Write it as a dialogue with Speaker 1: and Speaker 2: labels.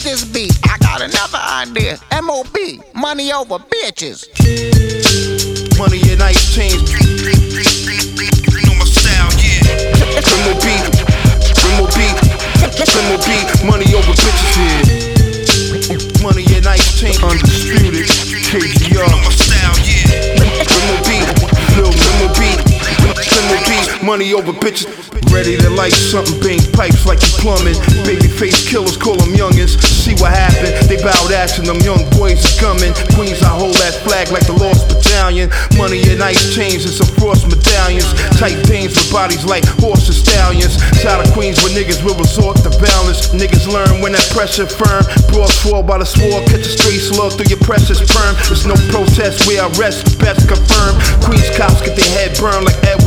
Speaker 1: this beat. I got another idea. M.O.B. Money over bitches.
Speaker 2: Money and ice chains. You know my style, yeah. M.O.B. Money over bitches, yeah. Money and ice chains. Undisputed. KGR. You know my style, yeah. M.O.B. Money over bitches. Ready to light something, bang pipes like you plumbing. Babyface killers, call them youngins. See what happened, they bowed ass and them young boys is coming. Queens, I hold that flag like the Lost Battalion. Money and ice chains and some frost medallions. Tight veins with bodies like horse and stallions. Side of Queens where niggas will resort to violence. Niggas learn when that pressure firm. Bros fall by the sword, catch a straight slug through your precious perm. There's no protest where I rest, best confirmed. Queens cops get their head burned like Edward